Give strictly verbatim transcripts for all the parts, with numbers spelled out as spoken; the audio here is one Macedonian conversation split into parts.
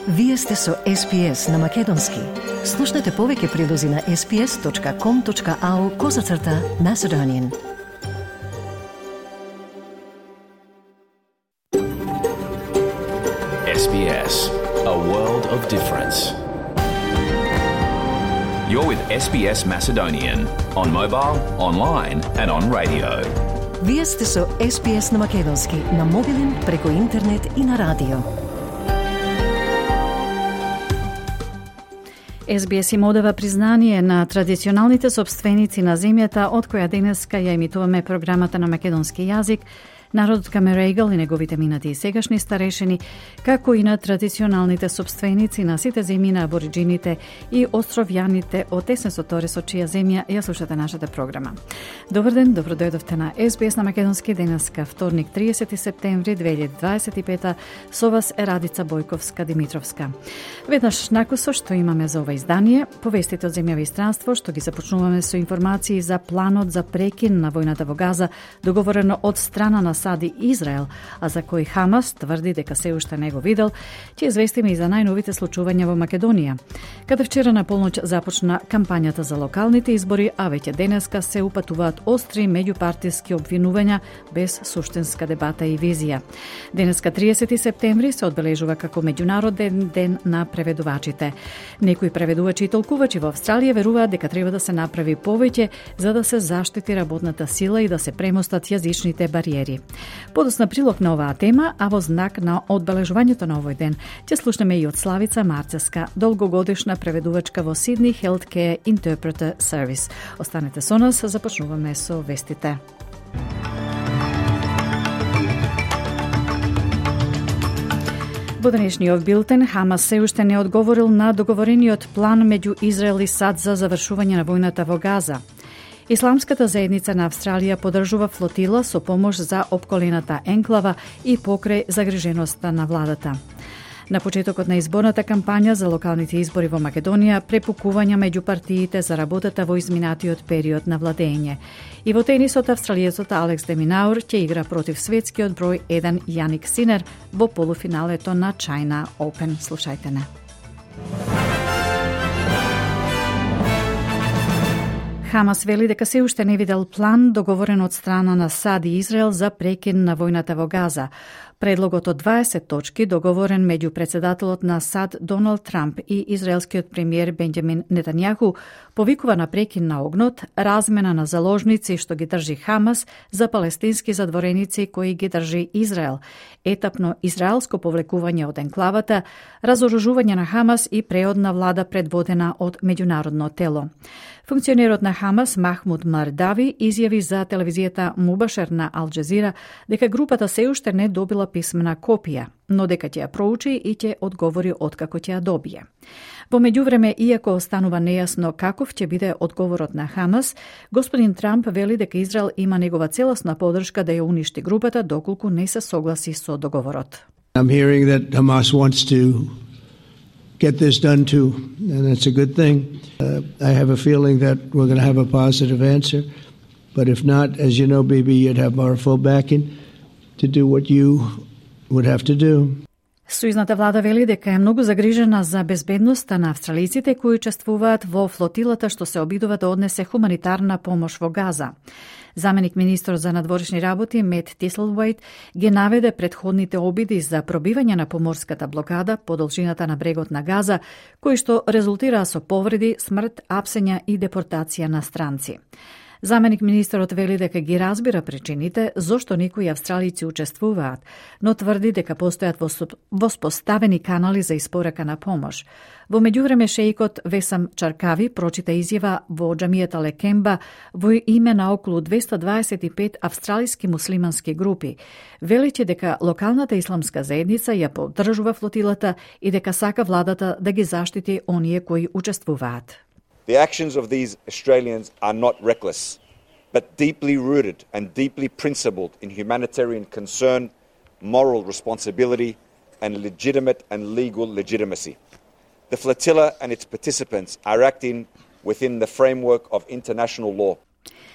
Вие сте со Ес Би Ес на Македонски. Слушнете повеќе прилози на ес би ес точка ком точка ау козацрта Macedonian. Ес Би Ес, a world of difference. You're with Ес Би Ес Macedonian on mobile, online and on radio. Вие сте со Ес Би Ес на Македонски на мобилен, преку интернет и на радио. Ес Би Ес им одава признание на традиционалните собственици на земјата од која денеска ја емитуваме програмата на македонски јазик, народот Камерејгал и неговите минати и сегашни старешини, како и на традиционалните собственици на сите земји на абориджините и островјаните од Еснесо Торе со чија земја ја слушате нашата програма. Добар ден, добро дојдовте на Ес Би Ес на Македонски денеска, вторник, триесети септември две илјади дваесет и пета. Со вас е Радица Бојковска-Димитровска. Веднаш накусо што имаме за ова издание, повестите од земјава и странство, што ги започнуваме со информации за планот за прекин на војната во Газа, договорено од страна на САД и Израел, а за кој Хамас тврди дека се уште не го видел, ќе известиме и за најновите случувања во Македонија. Каде вчера на полноќ започна кампањата за локалните избори, а веќе денеска се упатуваат остри меѓупартиски обвинувања без суштинска дебата и визија. Денеска триесети септември се одбележува како меѓународен ден на преведувачите. Некои преведувачи и толкувачи во Австралија веруваат дека треба да се направи повеќе за да се заштити работната сила и да се премостат јазичните бариери. Подосна прилог на оваа тема, а во знак на одбележувањето на овој ден, ќе слушнеме и од Славица Марцевска, долгогодишна преведувачка во Sydney Healthcare Interpreter Service. Останете со нас, започнуваме со вестите. Во денешниот билтен, Хамас се уште не одговорил на договорениот план меѓу Израел и САД за завршување на војната во Газа. Исламската заедница на Австралија поддржува флотила со помош за опколената енклава и покрај загриженоста на владата. На почетокот на изборната кампања за локалните избори во Македонија препукувања меѓу партиите за работата во изминатиот период на владење. И во тенисот австралиецот Алекс де Минаур ќе игра против светскиот број еден Јаник Синер во полуфиналето на China Open. Слушајте не. Хамас вели дека се уште не видел план договорен од страна на САД и Израел за прекин на војната во Газа. Предлогот од дваесет точки, договорен меѓу председателот на САД Доналд Трамп и израелскиот премиер Бенџамин Нетањаху, повикува на прекин на огнот, размена на заложници што ги држи Хамас за палестински задвореници кои ги држи Израел, етапно израелско повлекување од енклавата, разоружување на Хамас и преодна влада предводена од меѓународно тело. Функционерот на Хамас Махмуд Мардави изјави за телевизијата Мубашер на Ал Джазира дека групата се уште не добила писмена копија, но дека ќе ја проучи и ќе одговори откако ќе ја добие. Во меѓувреме, иако останува нејасно каков ќе биде одговорот на Хамас, господин Трамп вели дека Израел има негова целосна поддршка да ја уништи групата доколку не се согласи со договорот. I'm hearing that Hamas wants to get this done too, and that's a good thing. Uh, I have a feeling that we're going to have a positive answer, but if not, as you know, baby, you'd have our full backing to do what you would have to do. Сојузната влада вели дека е многу загрижена за безбедноста на австралиците кои учествуваат во флотилата што се обидува да однесе хуманитарна помош во Газа. Заменик министр за надворешни работи Мет Тислвајт ги наведе претходните обиди за пробивање на поморската блокада по должината на брегот на Газа, кои што резултираа со повреди, смрт, апсења и депортација на странци. Заменик министерот вели дека ги разбира причините зошто некои австралици учествуваат, но тврди дека постојат воспоставени канали за испорака на помош. Во меѓувреме шеикот Весам Чаркави прочита изјава во џамијата Лекемба во име на околу двесте дваесет и пет австралиски муслимански групи, велејќи дека локалната исламска заедница ја поддржува флотилата и дека сака владата да ги заштити оние кои учествуваат. The actions of these Australians are not reckless, but deeply rooted and deeply principled in humanitarian concern, moral responsibility, and legitimate and legal legitimacy. The flotilla and its participants are acting within the framework of international law.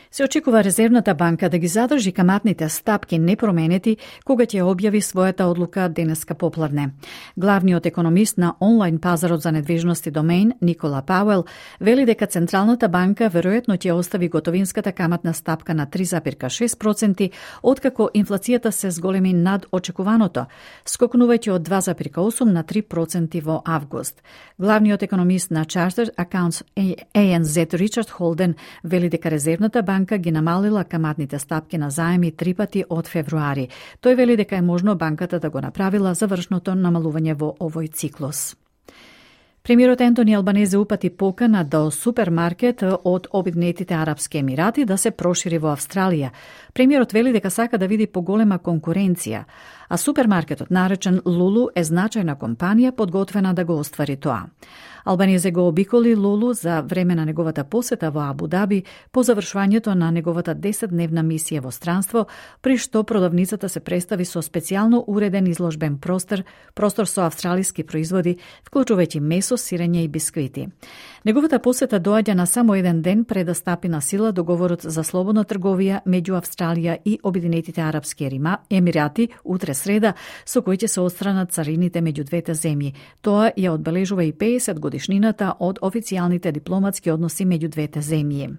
Се очекува Резервната банка да ги задржи каматните стапки непроменети кога ќе објави својата одлука денеска попладне. Главниот економист на онлайн пазарот за недвижности Домейн, Никола Пауел, вели дека Централната банка веројатно ќе остави готовинската каматна стапка на три зарез шест проценти, откако инфлацијата се зголеми над очекуваното, скокнувајќи од два зарез осум на три проценти во август. Главниот економист на Chartered Accounts A N Z Ричард Холден вели дека Резервната банка ги намалила каматните стапки на заеми три пати од февруари. Тој вели дека е можно банката да го направила завршното намалување во овој циклус. Премиерот Ентони Албанезе упати покана до супермаркет од Обединетите Арапски Емирати да се прошири во Австралија. Премиерот вели дека сака да види поголема конкуренција, а супермаркетот наречен Лулу е значајна компанија подготвена да го оствари тоа. Албанезе го обиколи Лулу за време на неговата посета во Абу Даби по завршувањето на неговата десетдневна мисија во странство, при што продавницата се представи со специјално уреден изложбен простор, простор со австралиски производи, вклучувајќи месо, сирење и бисквити. Неговата посета доаѓа на само еден ден пред да стапи на сила договорот за слободна трговија меѓу Австралија и Обединетите Арапски Емирати утре среда, со кој ќе се отстранат царините меѓу двете земји. Тоа ја одбележува и педесет годишнината од официјалните дипломатски односи меѓу двете земји.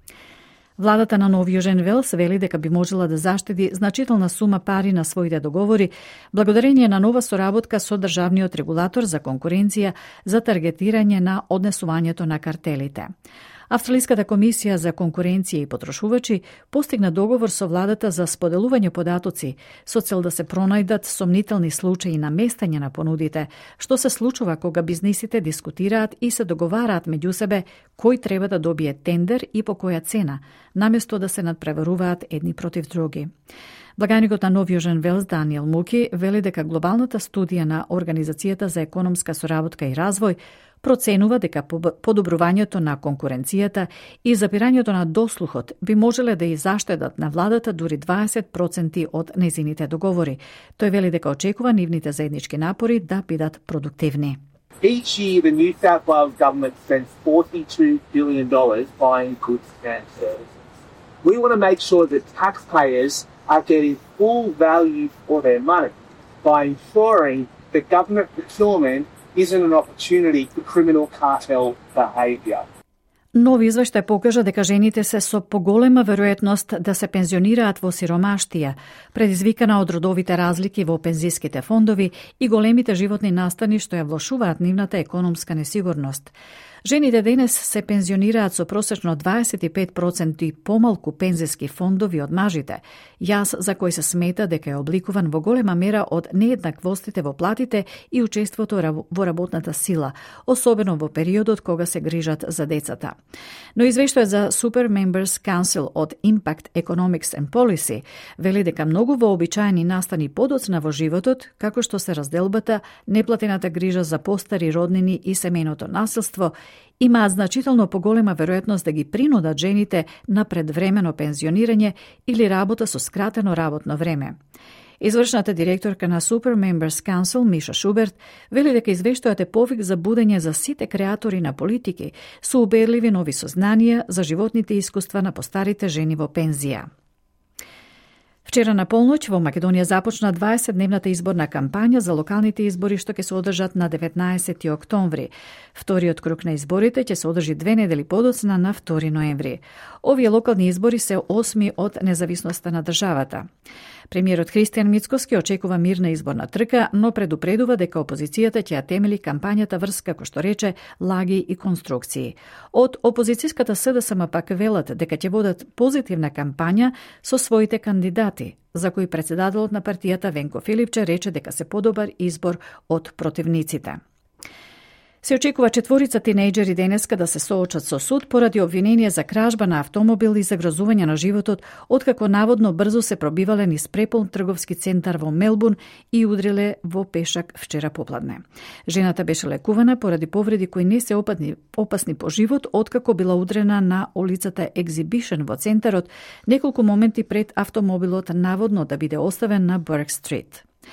Владата на Нов Јужен Велс вели дека би можела да заштеди значителна сума пари на своите договори благодарение на нова соработка со државниот регулатор за конкуренција за таргетирање на однесувањето на картелите. Австралиската комисија за конкуренција и потрошувачи постигна договор со владата за споделување податоци со цел да се пронајдат сомнителни случаи на местење на понудите, што се случува кога бизнисите дискутираат и се договараат меѓу себе кој треба да добие тендер и по која цена, наместо да се надпреваруваат едни против други. Благајникот на Нов Јужен Велс Даниел Муки вели дека глобалната студија на Организацијата за економска соработка и развој проценува дека подобрувањето на конкуренцијата и запирањето на дослухот би можеле да и заштедат на владата дури дваесет проценти од незините договори. Тој вели дека очекува нивните заеднички напори да бидат продуктивни. Each year, the New South Wales government spends forty-two billion dollars buying goods and services. We want to make sure that taxpayers are getting full value for their money by ensuring that government procurement isn't an opportunity for criminal cartel behaviour. Нови извештај покажа дека жените се со поголема веројатност да се пензионираат во сиромаштија, предизвикана од родовите разлики во пензиските фондови и големите животни настани што ја влошуваат нивната економска несигурност. Жените денес се пензионираат со просечно дваесет и пет проценти помалку пензиски фондови од мажите, јас за кој се смета дека е обликуван во голема мера од нееднаквостите во платите и учеството во работната сила, особено во периодот кога се грижат за децата. Но извештајот за Super Members Council од Impact Economics and Policy вели дека многу вообичаени настани подоцна во животот, како што се разделбата, неплатената грижа за постари роднини и семејното насилство, имаат значително поголема веројатност да ги принудат жените на предвремено пензионирање или работа со скратено работно време. Извршната директорка на Super Members Council, Миша Шуберт, вели дека извештајот е повик за будење за сите креатори на политики со убедливи нови сознанија за животните искуства на постарите жени во пензија. Вчера на полноќ во Македонија започна дваесетдневната изборна кампања за локалните избори што ќе се одржат на деветнаесети октомври. Вториот круг на изборите ќе се одржи две недели подоцна на втори ноември. Овие локални избори се осми од независноста на државата. Премиерот Христијан Мицкоски очекува мирна изборна трка, но предупредува дека опозицијата ќе ја темели кампањата врз, како што рече, лаги и конструкции. Од опозицијската С Д С М пак велат дека ќе водат позитивна кампања со своите кандидати, за кои председателот на партијата Венко Филипче рече дека се подобар избор од противниците. Се очекува четворица тинејџери денеска да се соочат со суд поради обвинение за кражба на автомобил и загрозување на животот, откако наводно брзо се пробивале низ преполн трговски центар во Мелбурн и удриле во пешак вчера попладне. Жената беше лекувана поради повреди кои не се опасни, опасни по живот, откако била удрена на улицата Exhibition во центарот неколку моменти пред автомобилот наводно да биде оставен на Бурк Стрит.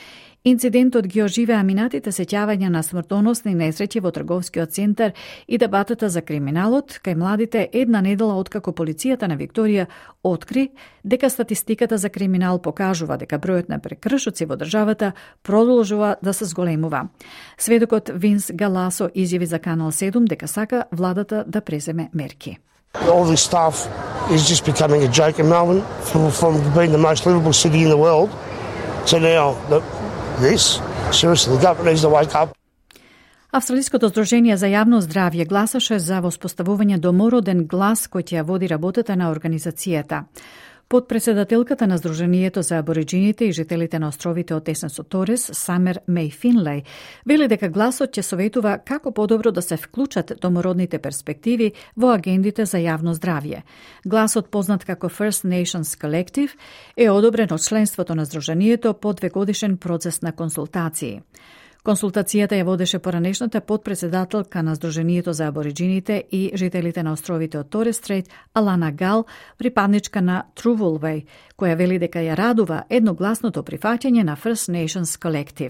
Инцидентот ги оживеа минатите сеќавања на смртоносни несреќи во трговскиот центар и дебатата за криминалот кај младите една недела откако полицијата на Викторија откри дека статистиката за криминал покажува дека бројот на прекршоци во државата продолжува да се зголемува. Сведокот Винс Галасо изјави за Канал седум дека сака владата да преземе мерки. All this stuff is just becoming a joke in Melbourne from, from being the most livable city in the world to now the, this. Seriously, the government needs to wake up. Австралиското здружение за јавно здравје гласаше за воспоставување домороден глас кој ќе ја води работата на организацијата. Подпредседателката на Сдруженијето за абориџините и жителите на островите од Тесен со Торес, Самер Меј Финлеј, вели дека гласот ќе советува како подобро да се вклучат домородните перспективи во агендите за јавно здравје. Гласот, познат како First Nations Collective, е одобрен од членството на Сдруженијето по двегодишен процес на консултации. Консултацијата ја водеше поранешната подпредседателка на Сдруженијето за абориџините и жителите на островите од Торес Стрейт, Алана Гал, припадничка на Труволвеј, која вели дека ја радува едногласното прифаќање на First Nations Collective.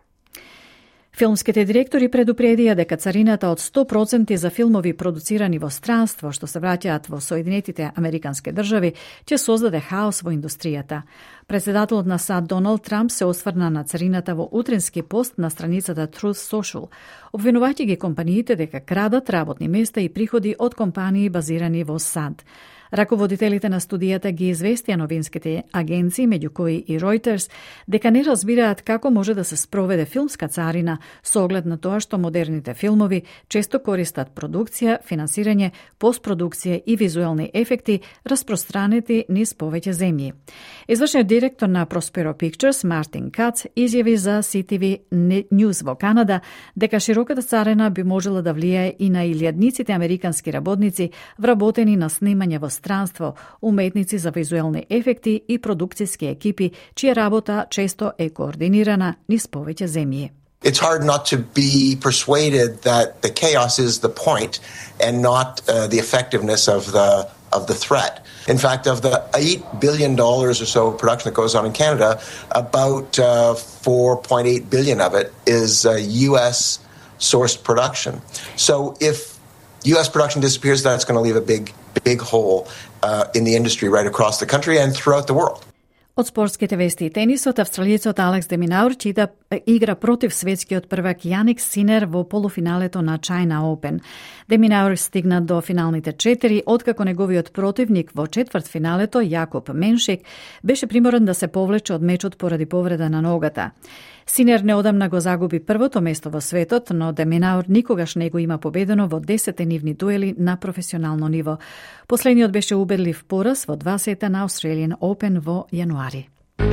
Филмските директори предупредија дека царината од сто проценти за филмови продуцирани во странство, што се враќаат во Соединетите Американски држави, ќе создаде хаос во индустријата. Председателот на САД Доналд Трамп се осврна на царината во утренски пост на страницата Truth Social, обвинувајќи ги компаниите дека крадат работни места и приходи од компании базирани во САД. Раководителите на студијата ги известија новинските агенции, меѓу кои и Reuters, дека не разбираат како може да се спроведе филмска царина со оглед на тоа што модерните филмови често користат продукција, финансирање, постпродукција и визуелни ефекти распространети низ повеќе земји. Извршниот директор на Prospero Pictures, Мартин Кац, изјави за Си Ти Ви News во Канада дека широката царина би можела да влијае и на илјадниците американски работници вработени на снимање во странство, уметници за визуелни ефекти и продукцијски екипи, чија работа често е координирана низ повеќе земји. It's hard not to be persuaded that the chaos is the point and not uh, the effectiveness of the of the threat. In fact, of the eight billion dollars or so of production that goes on in Canada, about uh, four point eight billion of it is uh, U S sourced production. So if U S production disappears, that's going to leave a big big hole uh, in the industry right across the country and throughout the world. Од спортските вести и тенисот, австралиецот Алекс де Минаур чита игра против светскиот првак Јаник Синер во полуфиналето на China Open. Де Минаур стигна до финалните четири, откако неговиот противник во четвртфиналето, Јакоб Меншик, беше приморен да се повлече од мечот поради повреда на ногата. Синер неодамна го загуби првото место во светот, но де Минаур никогаш не го има победено во десет нивни дуели на професионално ниво. Последниот беше убедлив пораз во два сета на Australian Open во јануари.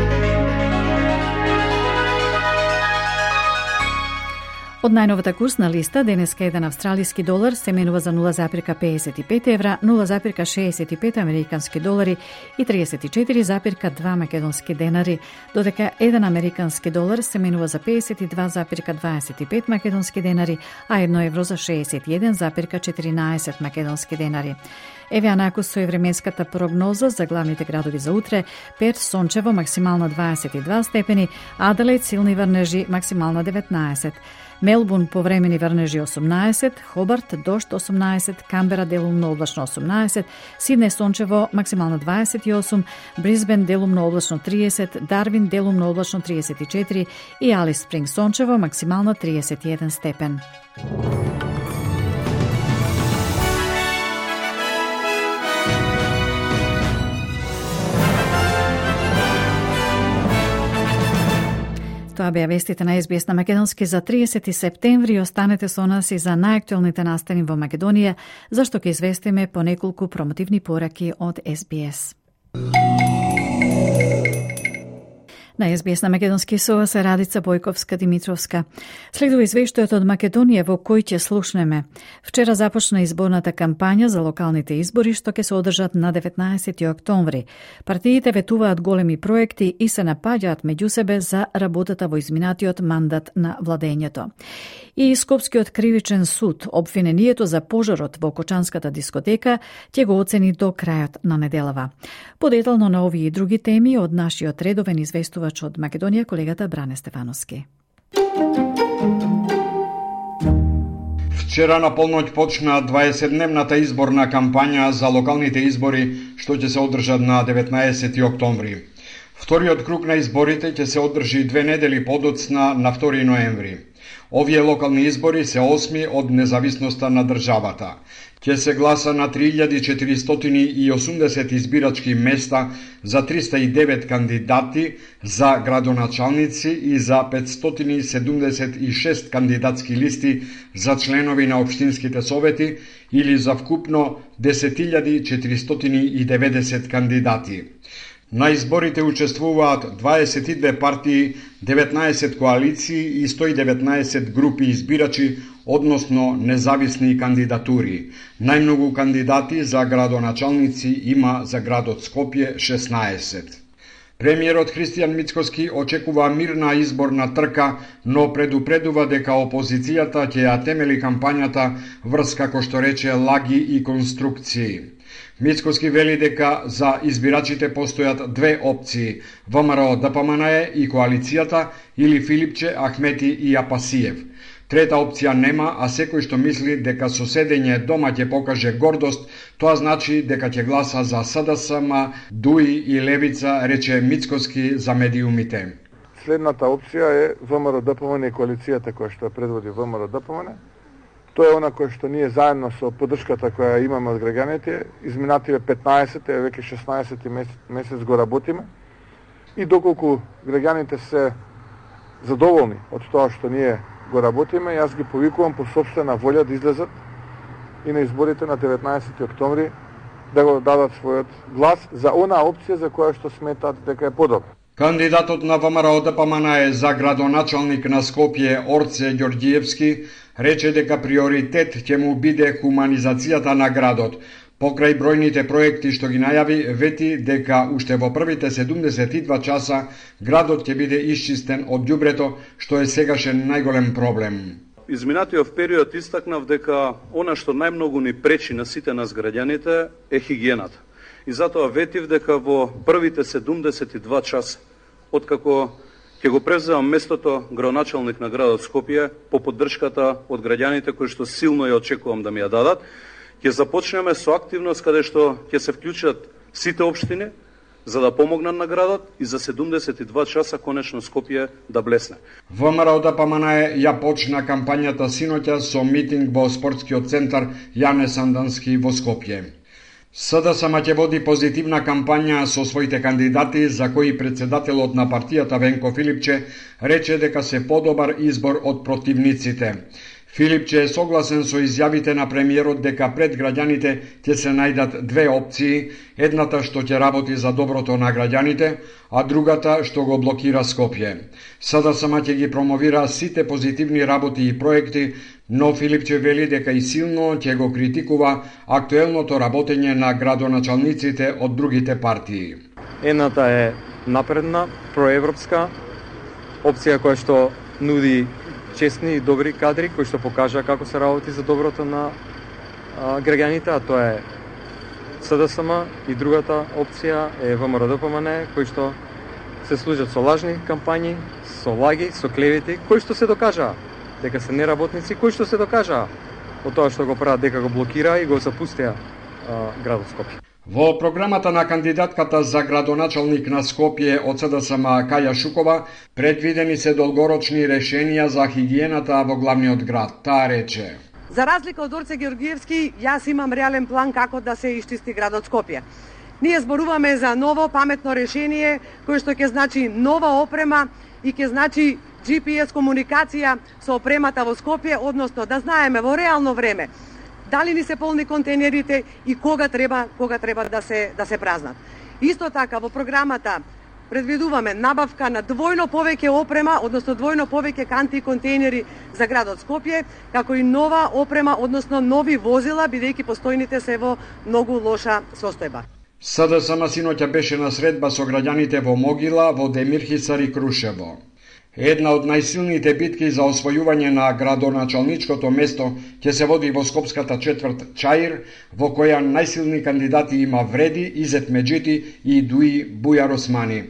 Од најновата курсна листа, денеска еден австралиски долар се менува за нула запирка педесет и пет евра, нула запирка шеесет и пет американски долари и триесет и четири запирка два македонски денари, додека еден американски долар се менува за педесет и два запирка дваесет и пет македонски денари, а едно евро за шеесет и еден запирка четиринаесет македонски денари. Еве анакусо е временската прогноза за главните градови за утре. Перт сончево, максимално дваесет и два степени, Аделаид силни врнежи, максимално деветнаесет. Мелбурн повремени врнежи осумнаесет, Хобарт дожд осумнаесет, Камбера делумно облачно осумнаесет, Сиднеј сончево максимално дваесет и осум, Брисбен делумно облачно триесет, Дарвин делумно облачно триесет и четири и Алис Спринг сончево максимално триесет и еден степен. Тоа беа вестите на Ес Би Ес на македонски за триесети септември. Останете со нас и за најактуелните настани во Македонија, зашто ќе известиме по неколку промотивни пораки од Ес Би Ес. На Ес Би Ес на македонски со вас е Радица Бојковска-Димитровска. Следува извештајот од Македонија во кој ќе слушнеме. Вчера започна изборната кампања за локалните избори што ќе се одржат на деветнаесети октомври. Партиите ветуваат големи проекти и се напаѓаат меѓу себе за работата во изминатиот мандат на владењето. И Скопскиот кривичен суд обвинението за пожарот во Кочанската дискотека ќе го оцени до крајот на неделава. Подетално на овие и други теми од нашиот редовен известува пренесувач од Македонија колегата Бране Стефановски. Вчера на полноќ почна дваесетдневната изборна кампања за локалните избори што ќе се одржат на деветнаесети октомври. Вториот круг на изборите ќе се одржи две недели подоцна на втори ноември. Овие локални избори се осми од независноста на државата. Ќе се гласа на три илјади четиристотини и осумдесет избирачки места за триста и девет кандидати за градоначалници и за петстотини седумдесет и шест кандидатски листи за членови на општинските совети или за вкупно десет илјади четиристотини и деветдесет кандидати. На изборите учествуваат дваесет и две партии, деветнаесет коалиции и сто и деветнаесет групи избирачи, односно независни кандидатури. Најмногу кандидати за градоначалници има за градот Скопје шеснаесет. Премиерот Христијан Мицкоски очекува мирна изборна трка, но предупредува дека опозицијата ќе ја темели кампањата врз, како што рече, лаги и конструкции. Мицкоски вели дека за избирачите постојат две опции: ВМРО ДПМНЕ и коалицијата или Филипче, Ахмети и Апасиев. Трета опција нема, а секој што мисли дека со седење дома ќе покаже гордост, тоа значи дека ќе гласа за СДСМ, ДУИ и Левица, рече Мицкоски за медиумите. Следната опција е ВМРО ДПМНЕ и коалицијата која што предводи ВМРО ДПМНЕ. Тоа е она кој што ние заедно со поддршката која имаме од граѓаните, изминативе петнаесет, веќе шеснаесети месец, месец го работиме. И доколку граѓаните се задоволни од тоа што ние го работиме, јас ги повикувам по собствена волја да излезат и на изборите на деветнаесети октомври да го дадат својот глас за она опција за која што сметат дека е подобра. Кандидатот на ВМРО ДПМНЕ за градоначалник на Скопје Орце Ѓорѓиевски рече дека приоритет ќе му биде хуманизацијата на градот. Покрај бројните проекти што ги најави, вети дека уште во првите седумдесет и два часа градот ќе биде исчистен од ѓубрето, што е сегашен најголем проблем. Изминатиот период истакнав дека она што најмногу ни пречи на сите нас граѓаните е хигиената. И затоа ветив дека во првите седумдесет и два часа, откако ќе го превземам местото градоначалник на градот Скопје по поддршката од граѓаните кои што силно ја очекувам да ми ја дадат, ќе започнеме со активност каде што ќе се вклучат сите општини за да помогнат на градот и за седумдесет и два часа конечно Скопје да блесне. ВМРО ДПМНЕ ја почна кампањата синоќа со митинг во спортскиот центар Јане Сандански во Скопје. СДСМ ќе води позитивна кампања со своите кандидати, за кои председателот на партијата Венко Филипче рече дека се подобар избор од противниците. Филипче е согласен со изјавите на премиерот дека пред граѓаните ќе се најдат две опции, едната што ќе работи за доброто на граѓаните, а другата што го блокира Скопје. СДСМ ќе ги промовира сите позитивни работи и проекти, но Филипче вели дека и силно ќе го критикува актуелното работење на градоначалниците од другите партии. Едната е напредна, проевропска опција која што нуди честни и добри кадри кои што покажа како се работи за доброто на а, граѓаните, а тоа е СДСМ, и другата опција е ВМРО ДПМНЕ, кои што се служат со лажни кампањи, со лаги, со клевети, кои што се докажаа дека се неработници, кои што се докажаа од тоа што го прават дека го блокира и го запустија а, градот Скопје. Во програмата на кандидатката за градоначалник на Скопје од СДСМ Каја Шукова предвидени се долгорочни решенија за хигиената во главниот град. Таа рече: За разлика од Орце Ѓорѓиевски, јас имам реален план како да се исчисти градот Скопје. Ние зборуваме за ново паметно решение кое што ќе значи нова опрема и ќе значи Джи Пи Ес комуникација со опремата во Скопје, односно да знаеме во реално време дали ни се полни контейнерите и кога треба кога треба да се да се празнат. Исто така во програмата предвидуваме набавка на двојно повеќе опрема, односно двојно повеќе канти и контейнери за градот Скопје, како и нова опрема, односно нови возила, бидејќи постојните се во многу лоша состојба. СДСМ синоќа беше на средба со граѓаните во Могила, во Демирхисар и Крушево. Една од најсилните битки за освојување на градоначалничкото место ќе се води во скопската четврт Чаир, во која најсилни кандидати има Вреди, Изет Меджити и Дуи Бујар Османи.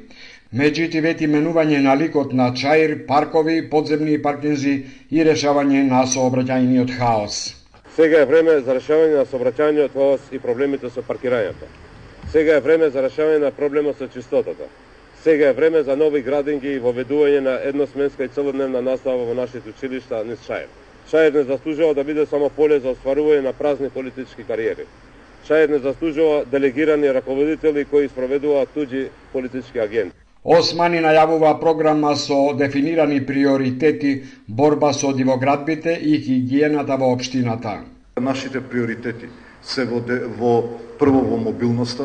Меѓутоа вети менување на ликот на чаир, паркови, подземни паркинзи и решавање на сообраќајниот хаос. Сега е време за решавање на сообраќајниот хаос и проблемите со паркирањето. Сега е време за решавање на проблемот со чистотата. Сега е време за нови градинги и воведување на едносменска и целодневна настава во нашите училишта низ Чаир. Чаир не заслужува да биде само поле за остварување на празни политички кариери. Чаир не заслужува делегирани раководители кои спроведуваат туѓи политички агенти. Османи најавува програма со дефинирани приоритети, борба со дивоградбите и хигиената во општината. Нашите приоритети се во, во прво во мобилноста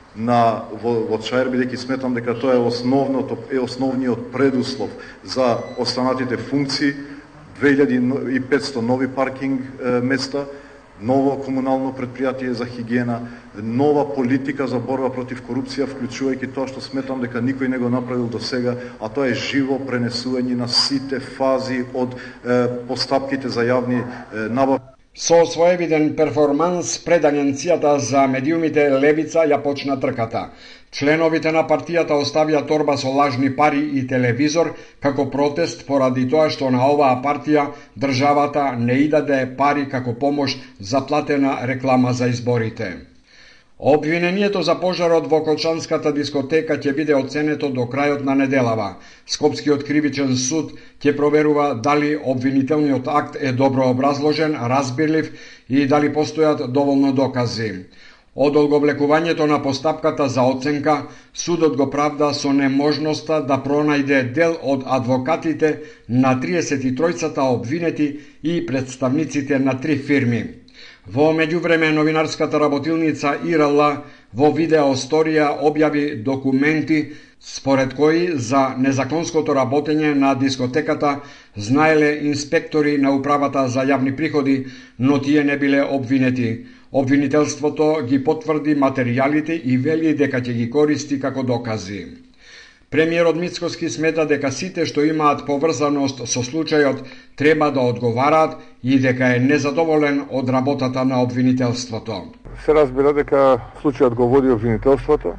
на во, во Чаир, бидејќи сметам дека тоа е основното е основниот предуслов за останатите функции, две илјади и петсто нови паркинг е, места, ново комунално предпријатие за хигиена, нова политика за борба против корупција, вклучувајќи тоа што сметам дека никој не го направил до сега, а тоа е живо пренесување на сите фази од е, постапките за јавни е, набавки. Со своевиден перформанс пред агенцијата за медиумите Левица ја почна трката. Членовите на партијата оставија торба со лажни пари и телевизор како протест поради тоа што на оваа партија државата не и даде пари како помош за платена реклама за изборите. Обвинението за пожарот во Колчанската дискотека ќе биде оценето до крајот на неделава. Скопскиот кривичен суд ќе проверува дали обвинителниот акт е добро образложен, разбирлив и дали постојат доволно докази. Одолговлекувањето на постапката за оценка, судот го правда со неможноста да пронајде дел од адвокатите на триесет и тројцата обвинети и представниците на три фирми. Во меѓувреме новинарската работилница ИРЛ во видеосторија објави документи според кои за незаконското работење на дискотеката знаеле инспектори на управата за јавни приходи, но тие не биле обвинети. Обвинителството ги потврди материјалите и вели дека ќе ги користи како докази. Премиерот Мицкоски смета дека сите што имаат поврзаност со случајот треба да одговараат и дека е незадоволен од работата на обвинителството. Се разбира дека случајот го води обвинителството,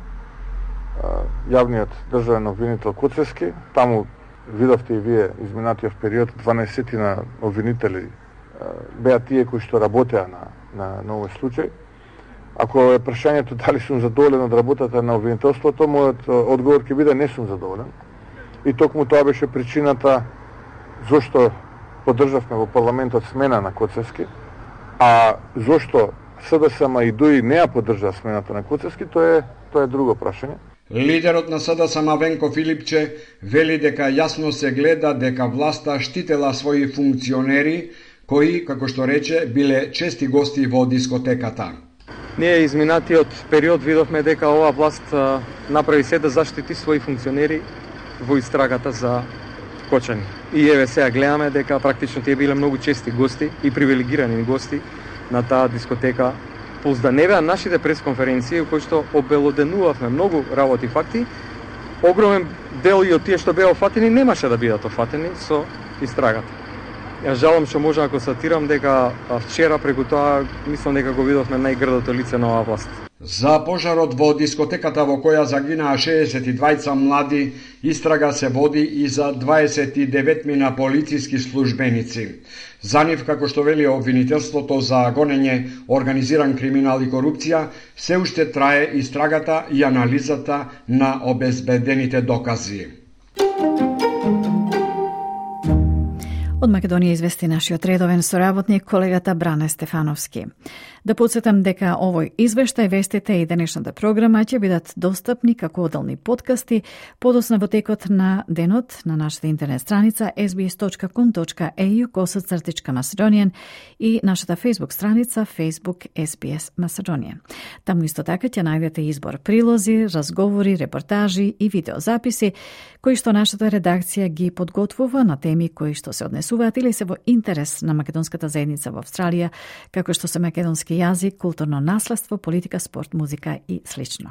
јавниот државен обвинител Куцевски, таму видовте и вие изминатиот период дванаесет обвинители беа тие кои што работеа на, на, на овој случај. Ако е прашањето дали сум задоволен од работата на обвинителството, мојот одговор ќе биде не сум задоволен. И токму тоа беше причината зошто поддржавме во парламентот смена на Коцевски, а зошто СДСМ и ДУИ не ја поддржаа смената на Коцевски, тоа е тоа е друго прашање. Лидерот на СДСМ Венко Филипче вели дека јасно се гледа дека власта штитела своји функционери кои, како што рече, биле чести гости во дискотеката. Ние изминатиот период видовме дека оваа власт а, направи се да заштити своји функционери во истрагата за Кочани. И еве сега гледаме дека практично тие биле многу чести гости и привилегирани гости на таа дискотека. Плюс да не беа нашите пресконференции кои што обелоденувавме многу работи факти, огромен дел и од тие што беа офатени немаше да бидат офатени со истрагата. Ја жалам што можам да констатирам дека вчера преку тоа мислам дека го видовме најгрдото лице на оваа власт. За пожарот во дискотеката во која загинаа шеесет и двајца млади, истрага се води и за дваесет и девет мина полициски службеници. За нив, како што вели обвинителството за гонење, организиран криминал и корупција, се уште трае истрагата и анализата на обезбедените докази. Од Македонија извести нашиот редовен соработник, колегата Бране Стефановски. Да подсетам дека овој извештај, вестите и денешната програма ќе бидат достапни како одделни подкасти подоцна во текот на денот на нашата интернет страница ес би ес точка ком точка е ю косацртичка Macedonian и нашата Facebook страница Facebook ес би ес Macedonian. Таму исто така ќе најдете избор прилози, разговори, репортажи и видеозаписи кои што нашата редакција ги подготвува на теми кои што се однесуваат или се во интерес на македонската заедница во Австралија, како што се македонски јазик, културно наследство, политика, спорт, музика и слично.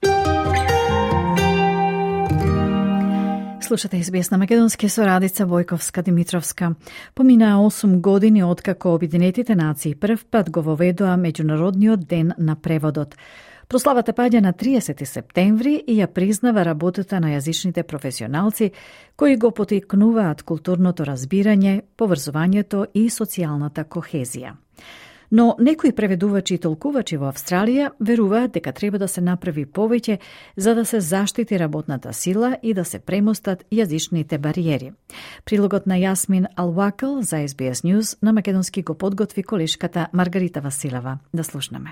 Слушате ес би ес на македонски со Радица Војковска-Димитровска. Поминаа осум години откако Обединетите нации прв пат го воведоа Меѓународниот ден на преводот. Прославата паѓа на триесети септември и ја признава работата на јазичните професионалци кои го потикнуваат културното разбирање, поврзувањето и социјалната кохезија. Но некои преведувачи и толкувачи во Австралија веруваат дека треба да се направи повеќе за да се заштити работната сила и да се премостат јазичните бариери. Прилогот на Јасмин Алвакл за Ес Би Ес News на македонски го подготви колешката Маргарита Василева. Да слушнеме.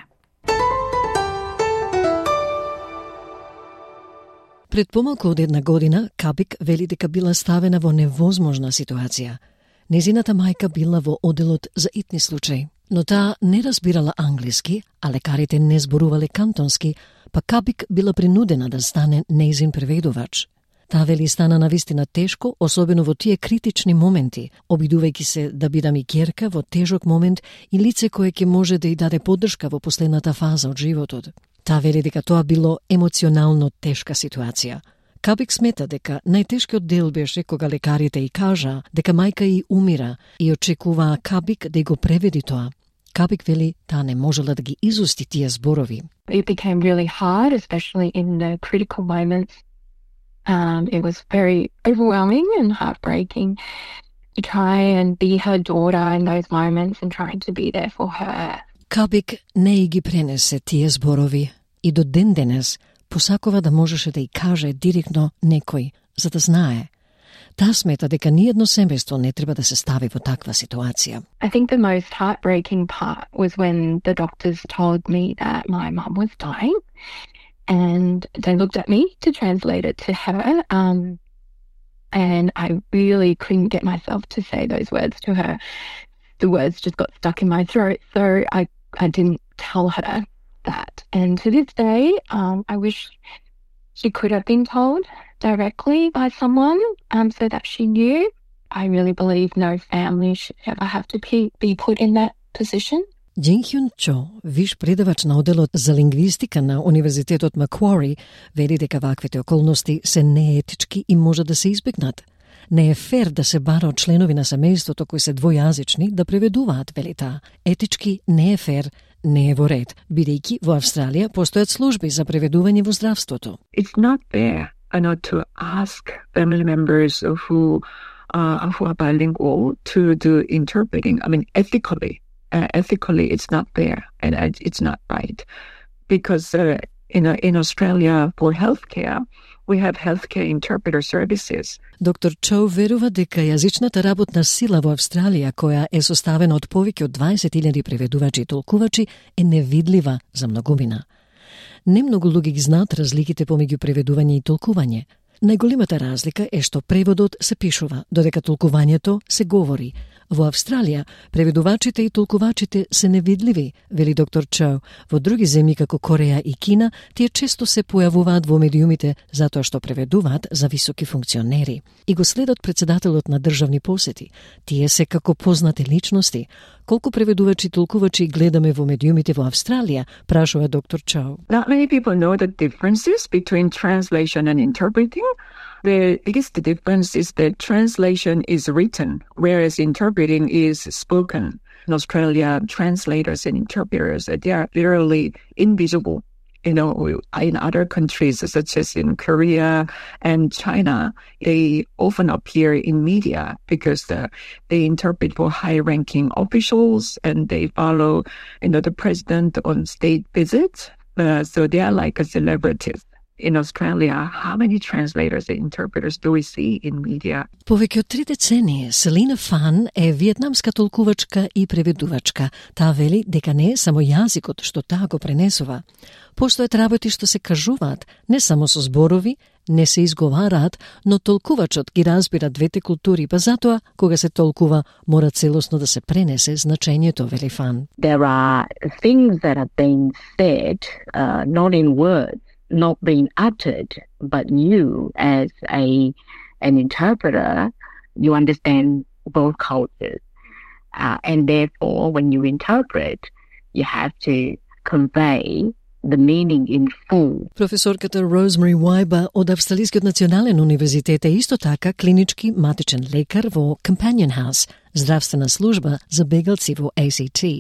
Пред помалку од една година, Кабик вели дека била ставена во невозможна ситуација. Незината мајка била во оделот за итни случаи, но таа не разбирала англиски, а лекарите не зборувале кантонски, па Кабик била принудена да стане нејзин преведувач. Таа вели стана навистина тешко, особено во тие критични моменти, обидувајќи се да бидам и ќерка во тежок момент и лице кое ќе може да ја даде поддршка во последната фаза од животот. Таа вели дека тоа било емоционално тешка ситуација. Кабик смета дека најтешкиот дел беше кога лекарите и кажа дека мајка и умира и очекуваа Кабик да го преведи тоа. Кабик вели таа не можела да ги изусти тие зборови. It became really hard, especially in the critical moments. Um, it was very overwhelming and heartbreaking to try and be her daughter in those moments and trying to be there for her. Кабик не ги пренесе тие зборови и до ден денес посакува да можеше да ја каже директно некој, за да знае. Таа смета дека ниедно семејство не треба да се стави во таква ситуација. I think the most heartbreaking part was when the doctors told me that my mum was dying and they looked at me to translate it to her um, and I really couldn't get myself to say those words to her. The words just got stuck in my throat, so I, I didn't tell her that. And to this day, um, I wish she could have been told directly by someone um, so that she knew. I really believe no family should ever have to be, be put in that position. Джин Хјун Чо, виш предавач на оделот за лингвистика на Универзитетот Маквари, вели дека ваквите околности се неетички и може да се избегнат. Не е фер да се бара од членови на семејството кои се двојазични да преведуваат, вели таа. Етички не е фер, не е во ред, бидејќи во Австралија постојат служби за преведување во здравството. It's not fair not to ask family members who uh, who are bilingual to do interpreting. I mean, ethically, uh, ethically, it's not fair and it's not right because uh, in uh, in Australia for healthcare. We have healthcare interpreter services. Доктор Чоу верува дека јазичната работна сила во Австралија, која е составена од повеќе од дваесет илјади преведувачи и толкувачи, е невидлива за многумина. Немногу луѓе ги знаат разликите помеѓу преведување и толкување. Најголемата разлика е што преводот се пишува, додека толкувањето се говори. Во Австралија, преведувачите и толкувачите се невидливи, вели доктор Чоу. Во други земји како Кореја и Кина, тие често се појавуваат во медиумите затоа што преведуваат за високи функционери. И го следат председателот на државни посети. Тие се како познати личности. Колку преведувачи и толкувачи гледаме во медиумите во Австралија, прашува доктор Чоу. Not many people know the differences between translation and interpreting. The biggest difference is that translation is written, whereas interpreting is spoken. In Australia, translators and interpreters, they are literally invisible. You know, in other countries, such as in Korea and China, they often appear in media because uh, they interpret for high-ranking officials and they follow, you know, the president on state visits. Uh, so they are like a celebrities. In Australia, how many translators and interpreters do we see in media? Повеќе од три децении, Селина Фан е виетнамска толкувачка и преведувачка. Таа вели дека не е само јазикот што таа го пренесува. Постојат работи што се кажуваат, не само со зборови, не се изговараат, но толкувачот ги разбира двете култури, па затоа, кога се толкува, мора целосно да се пренесе значењето, вели Фан. There are things that are being said, uh, not in words, not being uttered, but you as a an interpreter, you understand both cultures. Uh, and therefore, when you interpret, you have to convey the meaning in full. Професорката Розмари Уајба од Австралискиот национален универзитет е исто така клинички матичен лекар во Companion House, здравствена служба за бегалци во А Си Ти.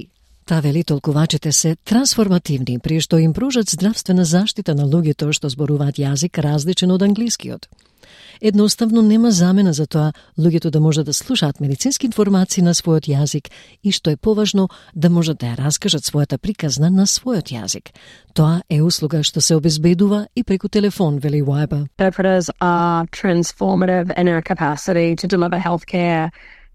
Та вели толкувачите се трансформативни, при што им пружат здравствена заштита на луѓето што зборуваат јазик различен од англискиот. Едноставно нема замена за тоа луѓето да можат да слушаат медицински информации на својот јазик и, што е поважно, да можат да ја раскажат својата приказна на својот јазик. Тоа е услуга што се обезбедува и преку телефон, вели Weiber. Interpreters are transformative in our capacity to deliver healthcare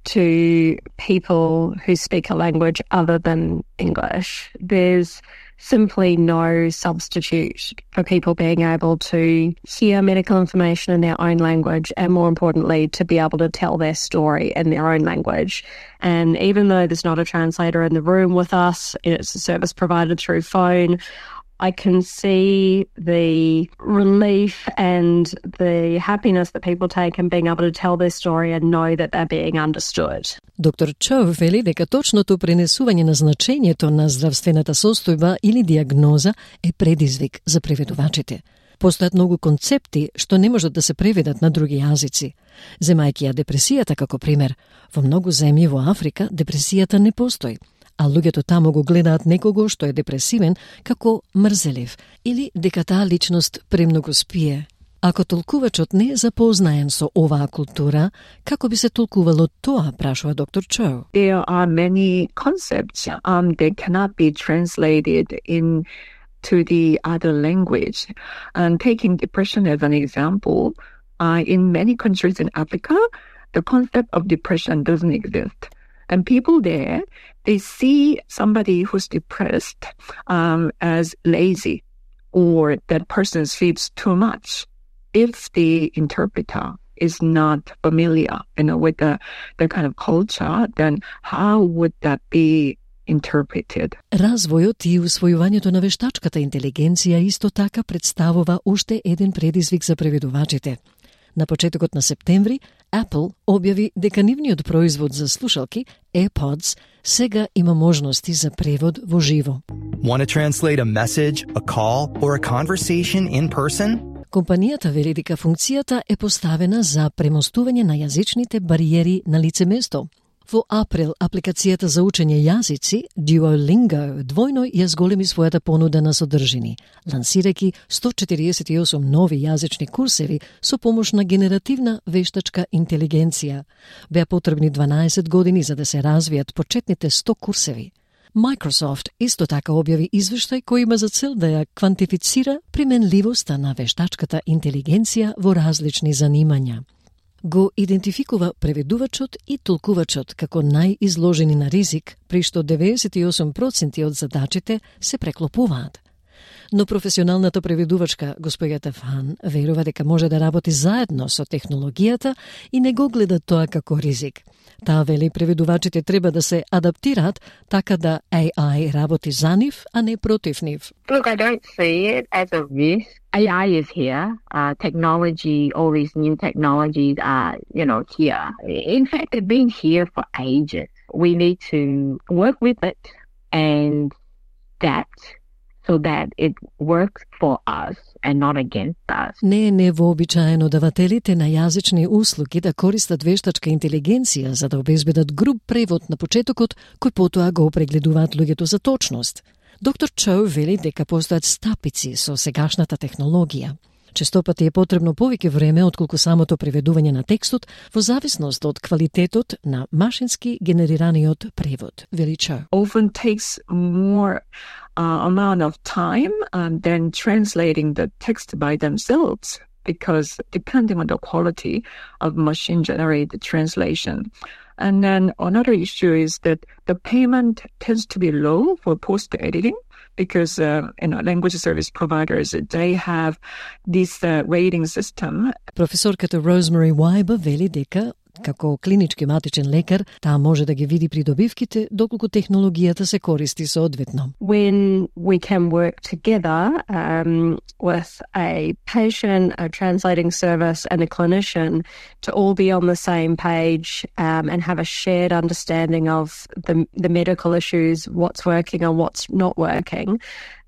to people who speak a language other than English. There's simply no substitute for people being able to hear medical information in their own language and, more importantly, to be able to tell their story in their own language. And even though there's not a translator in the room with us, it's a service provided through phone, I can see the relief and the happiness that people take in being able to tell their story and know that they're being understood. Доктор Чоу вели дека точното пренесување на значењето на здравствената состојба или диагноза е предизвик за преведувачите. Постојат многу концепти што не можат да се преведат на други јазици. Земајќи ја депресијата како пример, во многу земји во Африка депресијата не постои, а луѓето таму го гледаат некого што е депресивен како мрзелив или дека таа личност премногу спие. Ако толкувачот не е запознаен со оваа култура, како би се толкувало тоа, прашува доктор Чоу. There are many concepts um, that cannot be translated into the other language. And taking depression as an example, uh, in many countries in Africa, the concept of depression doesn't exist. And people there, they see somebody who's depressed um, as lazy or that person sleeps too much. If the interpreter is not familiar, you know, with the, the kind of culture, then how would that be interpreted? Развојот и усвојувањето на вештачката интелигенција исто така представува уште еден предизвик за преведувачите. На почетокот на септември, Apple објави дека нивниот производ за слушалки, AirPods, сега има можности за превод во живо. Want to translate a message, a call, or a conversation in person? Компанијата вели дека функцијата е поставена за премостување на јазичните бариери на лице место. Во април, апликацијата за учење јазици Duolingo двојно ја зголеми својата понуда на содржини, лансирајќи сто четириесет и осум нови јазични курсеви со помош на генеративна вештачка интелигенција. Беа потребни дванаесет години за да се развијат почетните сто курсеви. Microsoft исто така објави извештај кој има за цел да ја квантифицира применливоста на вештачката интелигенција во различни занимања. Го идентификува преведувачот и толкувачот како најизложени на ризик, при што деветдесет и осум проценти од задачите се преклопуваат. Но професионалната преведувачка, господјата Фан, верува дека може да работи заедно со технологијата и не го гледа тоа како ризик. Таа вели преведувачите треба да се адаптираат така да A I работи за нив, а не против нив. Look, I don't see it as a risk. A I is here. Uh, technology, all these new technologies are, you know, here. In fact, they've been here for ages. We need to work with it and adapt so that it works for us and not against us. Не е невообичаено давателите на јазични услуги да користат вештачка интелигенција за да обезбедат груб превод на почетокот, кој потоа го прегледуваат луѓето за точност. Доктор Чоу вели дека постојат стапици со сегашната технологија. Честопати е потребно повеќе време отколку самото преведување на текстот во зависност од квалитетот на машински генерираниот превод, вели Чоу. Often takes more uh, amount of time um, than translating the text by themselves, because depending on the quality of machine-generated translation. And then another issue is that the payment tends to be low for post-editing, because uh, you know, language service providers, they have this uh, rating system. Професорката Rosemary Weiber вели дека како клинички матичен лекар, таа може да ги види придобивките доколку технологијата се користи соодветно. When we can work together um, with a patient, a translating service and a clinician to all be on the same page um, and have a shared understanding of the, the medical issues, what's working and what's not working,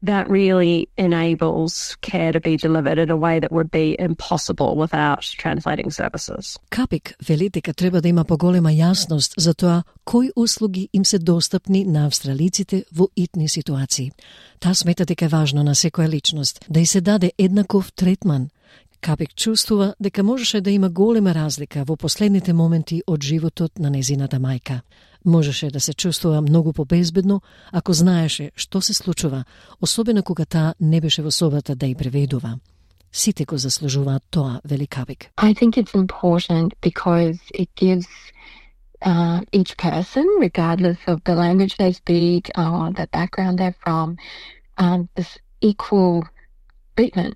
that really enables care to be delivered in a way that would be impossible without translating services. Капик вели дека треба да има поголема јасност за тоа кои услуги им се достапни на австралиците во итни ситуации. Таа смета дека е важно на секоја личност да й се даде еднаков третман. Капик чувствува дека можеше да има голема разлика во последните моменти од животот на незината мајка. Можеше да се чувствува многу побезбедно ако знаеше што се случува, особено кога таа не беше во собата да ја преведува. Сите го заслужуваат тоа, вели Капик. I think it's important because it gives uh, each person, regardless of the language they speak or the background they're from, um, this equal treatment.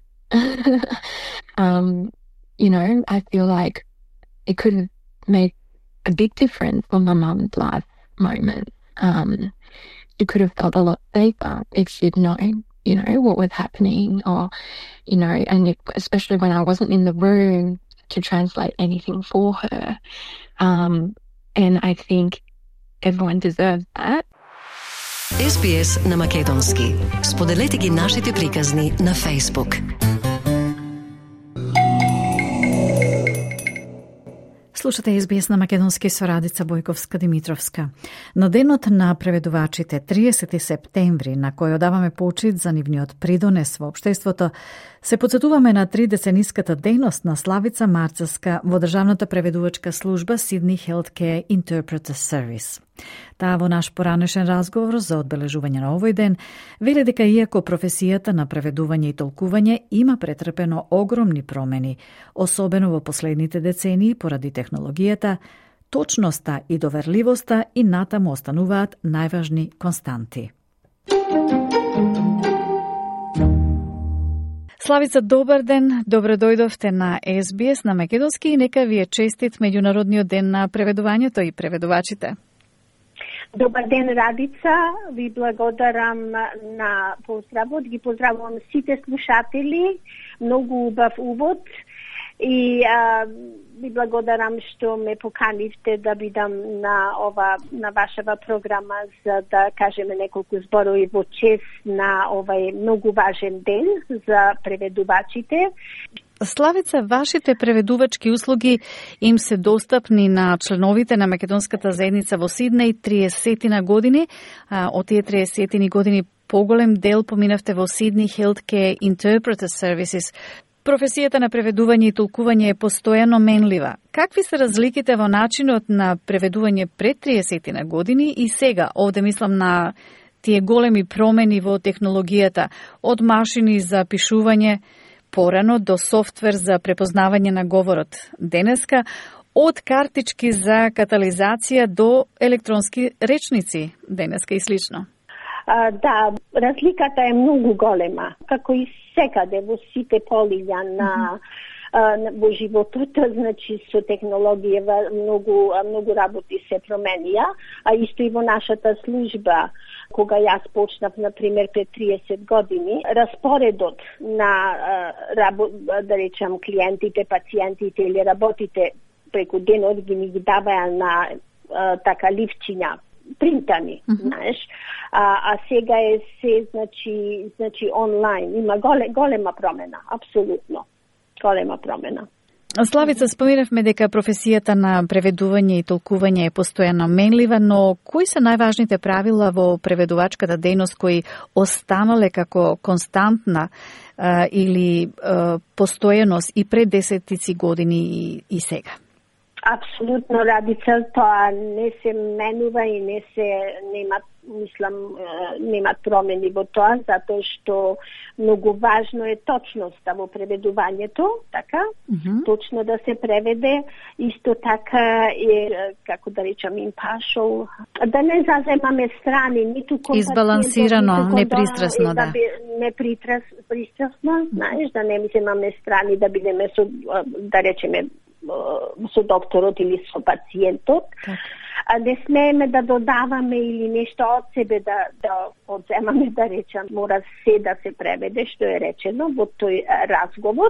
um, you know, I feel like it could have made a big difference for my mum's life moment. Um, she could have felt a lot safer if she'd known, you know, what was happening, or, you know, and it, especially when I wasn't in the room to translate anything for her. Um, and I think everyone deserves that. Ес Би Ес на македонски. Споделете ги нашите приказни на Facebook. Слушате Ес Би Ес на македонски со Радица Бојковска-Димитровска. На денот на преведувачите, триесети септември, на кој одаваме почит за нивниот придонес во општеството, се подсетуваме на тридесетниската дејност на Славица Марцевска во државната преведувачка служба Sydney Healthcare Interpreter Service. Таа во наш поранешен разговор за одбележување на овој ден вели дека иако професијата на преведување и толкување има претрпено огромни промени, особено во последните децении поради технологијата, точноста и доверливоста и натаму остануваат најважни константи. Славица, добар ден, добро дојдовте на Ес Би Ес на македонски и нека ви е честит меѓународниот ден на преведувањето и преведувачите. Добар ден, Радица. Ви благодарам на поздравот. Ги поздравувам сите слушатели. Многу убав увод. И а, ви благодарам што ме поканивте да бидам на ова на вашава програма за да кажеме неколку зборови во чест на овај многу важен ден за преведувачите. Славица, вашите преведувачки услуги им се достапни на членовите на македонската заедница во Сиднеј триесетина години. Од тие триесетини години поголем дел поминавте во Sydney Healthcare Interpreter Services. Професијата на преведување и толкување е постојано менлива. Какви се разликите во начинот на преведување пред триесетина години и сега? Овде мислам на тие големи промени во технологијата, од машини за пишување порано до софтвер за препознавање на говорот денеска, од картички за катализација до електронски речници денеска и слично. А, да, разликата е многу голема, како и секаде во сите полиња на mm-hmm. во животот, значи со технологија многу многу работи се променија, а исто и во нашата служба. Кога јас почнав, например, пред триесет години, распоредот на да речам клиентите, пациентите или работите преку денот ги ни ги даваја на така ливчиња, принтани, mm-hmm. знаеш. А, а сега е се, значи, значи онлайн. Има голе, голема промена, апсолутно. Голема промена. Славица, споминавме дека професијата на преведување и толкување е постојано менлива, но кои се најважните правила во преведувачката дејност кои останале како константна а, или а, постојаност и пред десетици години и, и сега? Апсолутно, Радица, тоа не се менува и не се нема, мислам, нема промени во тоа, затоа што многу важно е точноста во преведувањето, така? Mm-hmm. Точно да се преведе, исто така е, како да речам, импашол, да не заземаме страни, ниту кон избалансирано, непристрасно, да. Не притрас, пристрасно, знаеш, да не земаме страни, да бидеме со, да речеме, со докторот или со пациентот. А не смееме да додаваме или нешто од себе да, да одземаме, да речам, мора се да се преведе, што е речено во тој разговор.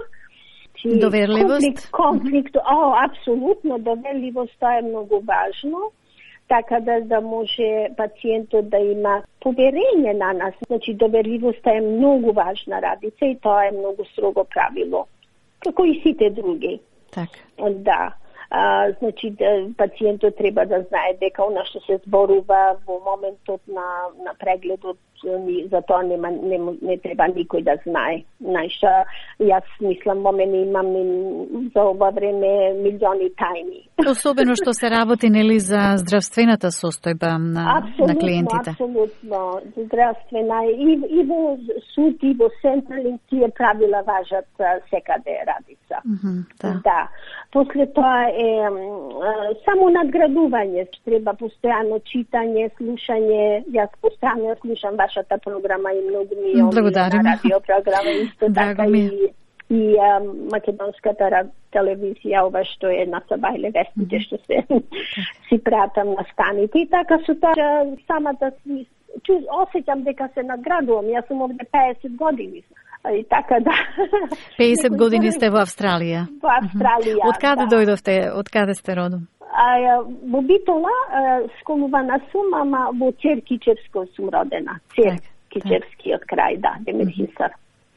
Доверливост? Конфликт, конфликт, о, апсолутно, доверливост, тоа е многу важно. така да, да може пациентот да има поверење на нас. Значи, доверливоста е многу важна Радица и тоа е многу строго правило, како и сите други. Така. Да. А, значи, да, пациентот треба да знае дека она што се зборува во моментот на, на прегледот, за тоа нема, не, не треба никој да знае. Најша, јас мислам, во мене имам за ова време милиони тајни. Особено што се работи, нели, за здравствената состојба на, на клиентите. Апсолутно, здравствена. И, и во суд, и во централен тие правила важат секаде Радица. Mm-hmm, да. да. После тоа е само надградување, треба постојано читање, слушање. Јас постојано слушам вашата програма и многу ми е Благодарим. На радиопрограма исто така и, и а, македонската телевизија, ова што е на Сабајле вестите, што се си пратам на станите. И така со тоа самата чу, осеќам дека се надградувам. Јас сум овде пеесет години. И така да. пеесет години сте во Австралија. Во Австралија. Од каде да. дојдовте? Од каде сте родом? А, во Битола школувана сум, ама во Цер Кичевско сум родена. Цер Кичевски од крај, да, Демирхисар.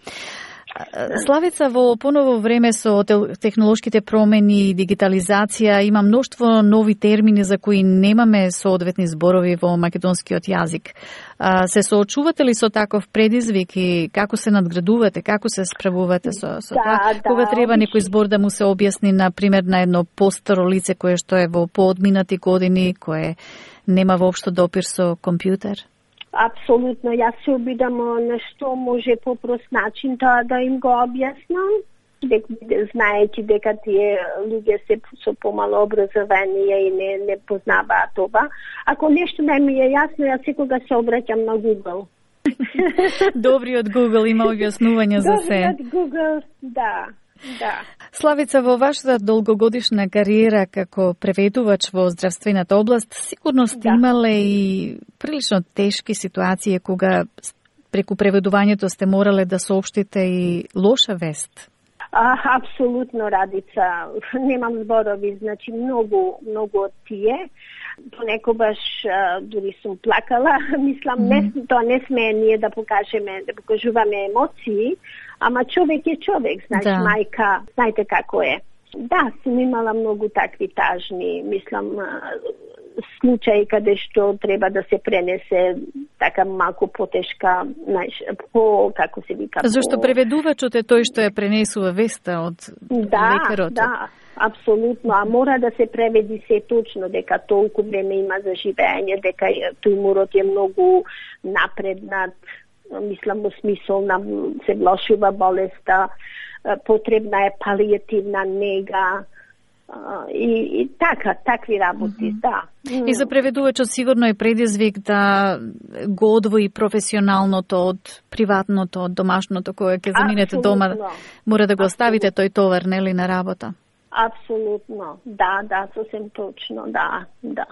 Славица, во поново време со технолошките промени и дигитализација има мноштво нови термини за кои немаме соодветни зборови во македонскиот јазик. Се соочувате ли со таков предизвик и како се надградувате, како се справувате со, со да, тоа? Да, Кога треба некој збор да му се објасни, на пример, на едно постаро лице кое што е во поодминати години, кое нема воопшто допир со компјутер? Апсолутно, јас се обидам на што може попрост начин тоа да им го објаснам, дека знаејќи дека тие луѓе се со помало образование и не не познаваат ова. Ако нешто не ми е јасно, јас секога се обраќам на Google. Добриот Google има објаснување за се. Добриот Google, да. Да. Славица, во вашата долгогодишна кариера како преведувач во здравствената област, сигурно сте да. имале и прилично тешки ситуации кога преку преведувањето сте морале да соопштите и лоша вест. А, апсолутно, Радица. Немам зборови, значи многу, многу од тие. Понекогаш дури сум плакала. Мислам, mm-hmm. не, тоа не смее ние да покажеме, да покажуваме емоции, ама човек е човек, значи да. Мајка, знаете како е. Да, сум имала многу такви тажни, мислам, случаи каде што треба да се пренесе така малку потешка, знаеш, по, како се вика... Зашто по... преведувачот е тој што ја пренесува веста од да, лекарот. Да, апсолутно, а мора да се преведи се точно, дека толку време има за живење, дека туморот е многу напреднат, мислам во смисол на се влошува болеста, потребна е палијативна нега, и, и така, такви работи, mm-hmm. да. И за преведувачот сигурно е предизвик да го одвои професионалното од приватното, од домашното, кое ќе заминете дома, мора да го оставите тој товар, нели, на работа. Апсолутно, да, да, сосем точно, да, да.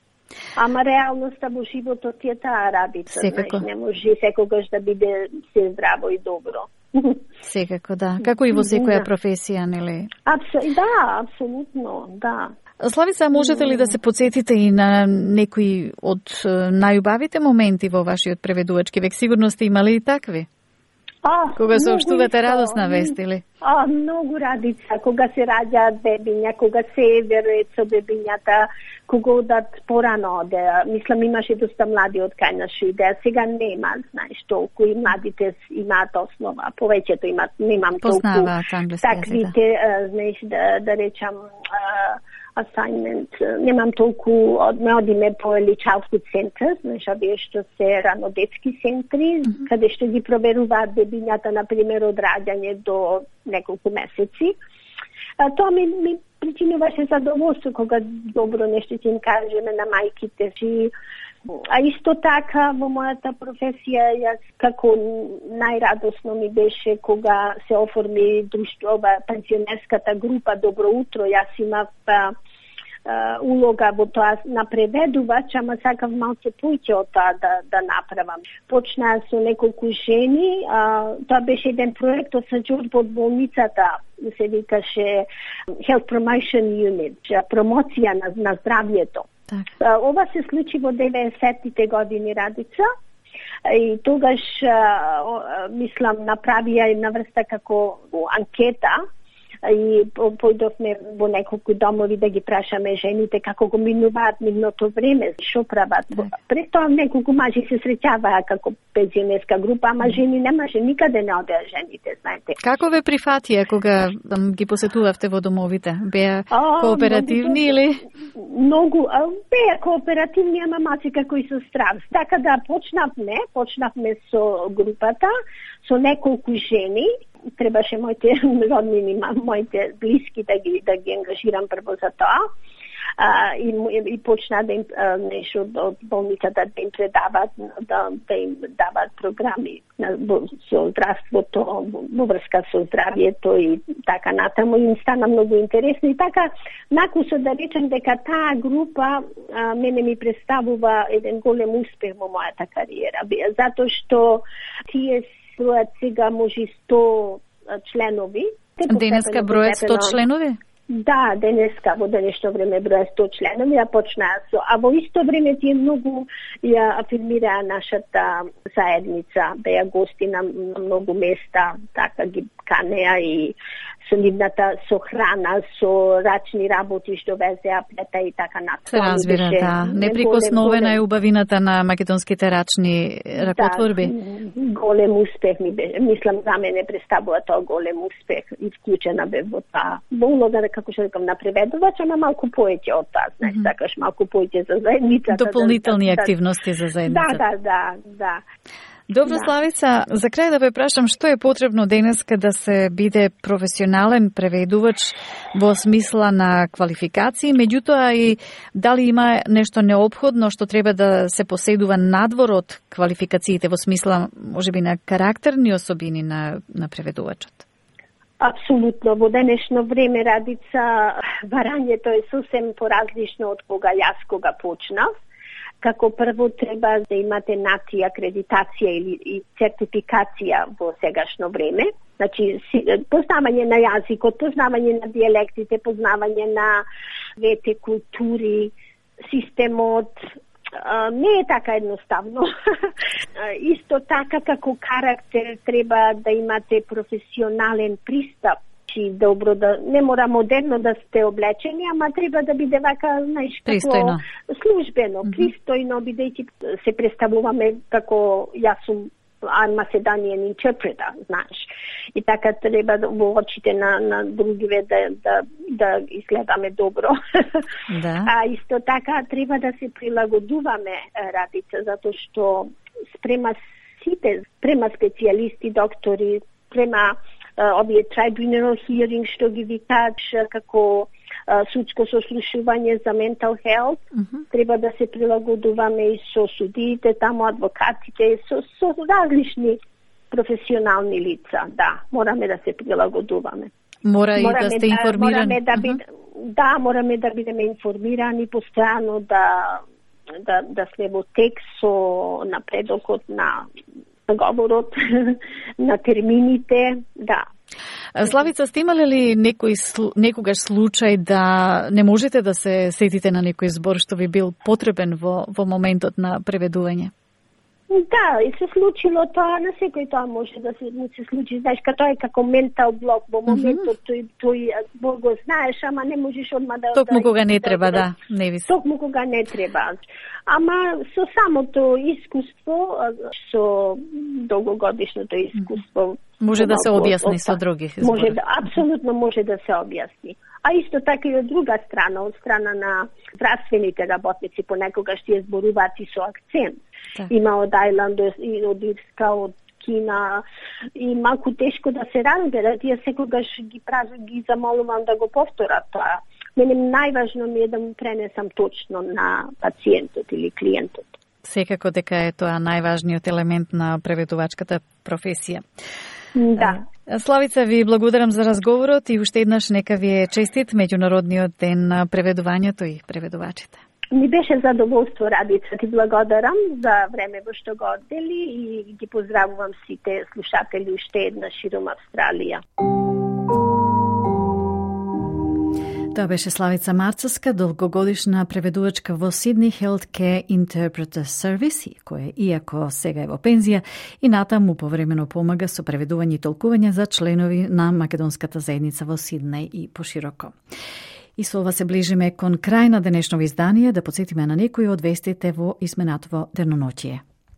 Ама реалноста во животот е таа Радица, знаеш, не може секогаш да биде се здраво и добро. Секако, да. Како и во секоја професија, нели? Апсо... Да, апсолутно, да. Славица, можете ли да се подсетите и на некои од најубавите моменти во вашиот преведувачки век? Сигурно сте имали и такви? А, кога соопштувате радосна вест, или? А, многу, Радица, кога се раѓаат бебиња, кога се верует со бебињата, кога одат порано оде. Мислам, имаше доста млади од кај нашо идеја. Сега нема, знаеш, толку и младите имаат основа. Повеќето имаат, немам толку таквите, да. знаеш, да, да речам, assignment, немам толку, не одиме по early childhood centers, знаеш, овие што се ранодетски центри, mm-hmm. каде што ги проверуваат бебињата, например, од раѓање до неколку месеци. А, тоа ми, ми причинуваше задоволство кога добро нешто ќе им кажеме на мајките. Чи, а исто така во мојата професија, јас како најрадосно ми беше кога се оформи друштвова пенсионерската група Добро утро. Јас имав а, а, улога во тоа на преведувач, ама сакав малце поиќе од тоа да, да направам. Почнаа со неколку жени, а, тоа беше еден проект од саѓорба од болницата, се викаше Health Promotion Unit, промоција на, на здравјето. Так. Ова се случи во деветдесеттите години, Радица. И тогаш, мислам, направија една врста како анкета и појдовме во неколку домови да ги прашаме жените како го минуваат нивното време, што прават. Пред тоа неколку мажи се среќаваа како пензионерска група, ама жени немаше, никаде не одеа жените, знаете. Како ве прифатија кога ги посетувавте во домовите? Беа кооперативни или? Многу, беа кооперативни, ама маци како и со страв. Така да почнавме, почнавме со групата, со неколку жени. Требаше моите роднини, моите блиски да ги да ги ангажирам прво за тоа. А, и, и почна да им а, нешто од болницата да им предават, да, да им дават програми на, со здравството, во врска со здравието и така натаму. Им стана многу интересно и така накусо да речем дека таа група а, мене ми представува еден голем успех во мојата кариера. Затоа што тие бројат сега може сто членови. Денеска бројат сто членови? Да, денеска во денешно време броја сто членови, а почнаа со, а во исто време тие многу ја афирмираа нашата заедница, беа гости на многу места, така ги канеа и со нивната со храна, со рачни работи што везеа плета и така натаму. Се разбира, да. Неприкосновена е убавината на македонските рачни ракотворби. Да, голем успех ми беше. Мислам, за мене представува тоа голем успех и вклучена бе во таа. Во улога, како што рекам, на преведувач, ама малку поеќе од таа, знаеш, mm-hmm. сакаш малку поеќе за заедницата. Дополнителни да, да, активности за заедницата. Да, да, да, да. Добро, да. Славица, за крај да ве прашам, што е потребно денеска да се биде професионален преведувач во смисла на квалификации, меѓутоа и дали има нешто неопходно што треба да се поседува надвор од квалификациите во смисла, можеби, на карактерни особини на, на преведувачот? Апсолутно. Во денешно време, Радица, барањето е сосем поразлично од кога јас кога почнав. Како прво треба да имате нати акредитација или и сертификација во сегашно време. Значи, познавање на јазикот, познавање на диелектите, познавање на двете култури, системот, не е така едноставно. Исто така како карактер треба да имате професионален пристап. Добро да не мора модерно да сте облечени, ама треба да биде вака, знаеш, како службено, mm-hmm. пристојно, бидејќи се представуваме како јас сум I'm Macedonian interpreter, знаеш. И така треба да, во очите на, на другиве да, да, да изгледаме добро. Да. А исто така треба да се прилагодуваме, Радица, затоа што спрема сите, спрема специјалисти, доктори, спрема овие tribunal hearing што ги викаат како судско сослушување за mental health, mm-hmm. треба да се прилагодуваме и со судиите, таму адвокатите, со, со различни професионални лица. Да, мораме да се прилагодуваме. Мора и да сте информирани. Мораме да, бид, mm-hmm. да, мораме да бидеме информирани постојано, да, да, да сме во тек со напредокот на говорот, на термините, да. Славица, сте имале ли некој, некогаш случај да не можете да се сетите на некој збор што ви бил потребен во, во моментот на преведување? Да, и се случило тоа, на секој тоа може да се, се случи, знаеш, като тоа е како ментал блок, во моментот тој, тој Бог го знаеш, ама не можеш одма да... Токму да, кога не треба, да, да не ви се. Токму кога не треба. Ама со самото искуство, со долгогодишното искуство... Може да се објасни со други збори. Може да, апсолутно може да се објасни. А исто така и од друга страна, од страна на здравствените работници, понекогаш тие зборуваат и со акцент. Так. Има од Ајланд, и од Ирска, од Кина, и малку тешко да се разберат, тие секогаш ги прави, ги замолувам да го повторат тоа. Мене најважно ми е да му пренесам точно на пациентот или клиентот. Секако дека е тоа најважниот елемент на преведувачката професија. Да. Славица, ви благодарам за разговорот и уште еднаш нека ви е честит меѓународниот ден на преведувањето и преведувачите. Ми беше задоволство, Радица, ти благодарам за време во што го оддели и ги поздравувам сите слушатели уште еднаш широм Австралија. Тоа беше Славица Марцевска, долгогодишна преведувачка во Sydney Healthcare Interpreter Service, која иако сега е во пензија, и натаму повремено помага со преведување и толкување за членови на македонската заедница во Сиднеј и пошироко. И со ова се ближиме кон крај на денешново издание, да подсетиме на некои од вестите во изменатово деноночие.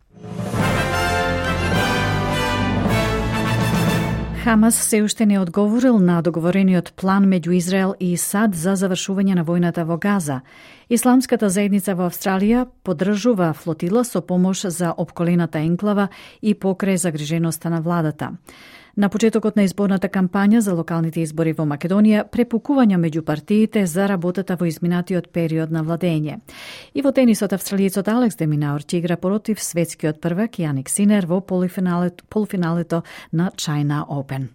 Хамас се уште не одговорил на договорениот план меѓу Израел и САД за завршување на војната во Газа. Исламската заедница во Австралија поддржува флотила со помош за опколената енклава и покрај загриженоста на владата. На почетокот на изборната кампања за локалните избори во Македонија, препукувања меѓу партиите за работата во изминатиот период на владење. И во тенисот, австралиецот Алекс де Минаур ќе игра против светскиот првак Јаник Синер во полуфиналето, полуфиналето на China Open.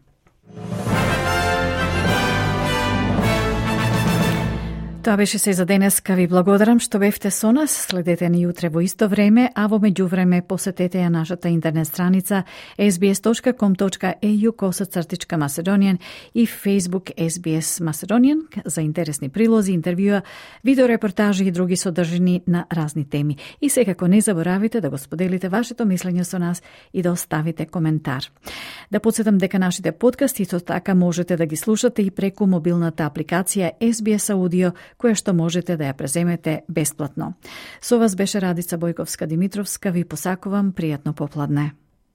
Тоа беше се за денеска. Ви благодарам што бевте со нас. Следете ни утре во исто време, а во меѓувреме посетете ја нашата интернет страница ес би ес точка ком точка ей ю косацртичка Macedonian и Facebook ес би ес Macedonian за интересни прилози, интервјуа, видеорепортажи и други содржини на разни теми. И секако не заборавите да го споделите вашето мислење со нас и да оставите коментар. Да подсетам дека нашите подкасти исто така можете да ги слушате и преку мобилната апликација ес би ес Audio, која што можете да ја преземете бесплатно. Со вас беше Радица Бојковска-Димитровска. Ви посакувам пријатно попладне.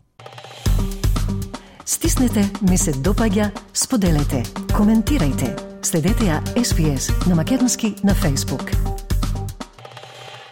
Стиснете, ми се допаѓа, споделете, коментирајте. Следете ја ес би ес на македонски на Facebook.